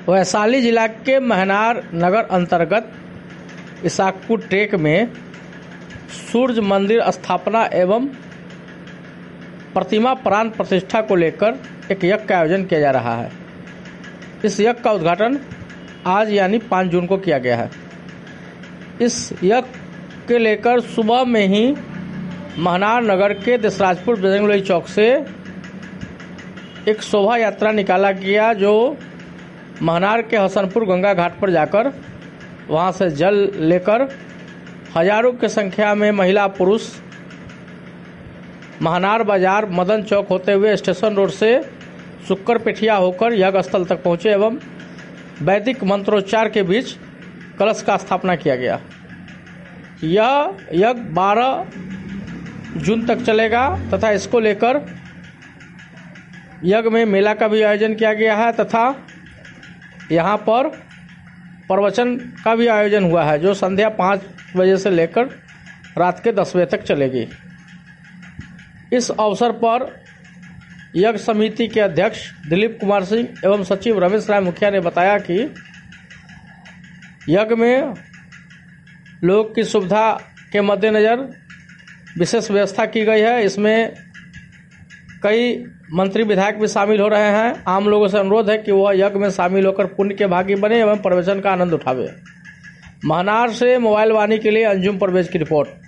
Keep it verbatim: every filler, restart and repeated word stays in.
वैशाली जिला के महनार नगर अंतर्गत इसाकपुर टेक में सूर्य मंदिर स्थापना एवं प्रतिमा प्राण प्रतिष्ठा को लेकर एक यज्ञ का आयोजन किया जा रहा है। इस यज्ञ का उद्घाटन आज यानी पाँच जून को किया गया है। इस यज्ञ के लेकर सुबह में ही महनार नगर के देसराजपुर बजरंगबली चौक से एक शोभा यात्रा निकाला गया, जो महनार के हसनपुर गंगा घाट पर जाकर वहां से जल लेकर हजारों की संख्या में महिला पुरुष महनार बाजार मदन चौक होते हुए स्टेशन रोड से शुक्कर पेठिया होकर यज्ञ स्थल तक पहुंचे एवं वैदिक मंत्रोच्चार के बीच कलश का स्थापना किया गया। यह यज्ञ बारह जून तक चलेगा तथा इसको लेकर यज्ञ में मेला का भी आयोजन किया गया है तथा यहाँ पर प्रवचन का भी आयोजन हुआ है, जो संध्या पाँच बजे से लेकर रात के दस बजे तक चलेगी। इस अवसर पर यज्ञ समिति के अध्यक्ष दिलीप कुमार सिंह एवं सचिव रमेश राय मुखिया ने बताया कि यज्ञ में लोग की सुविधा के मद्देनज़र विशेष व्यवस्था की गई है। इसमें कई मंत्री विधायक भी शामिल हो रहे हैं। आम लोगों से अनुरोध है कि वह यज्ञ में शामिल होकर पुण्य के भागी बने एवं प्रवचन का आनंद उठावे। महनार से मोबाइल वाणी के लिए अंजुम परवेज की रिपोर्ट।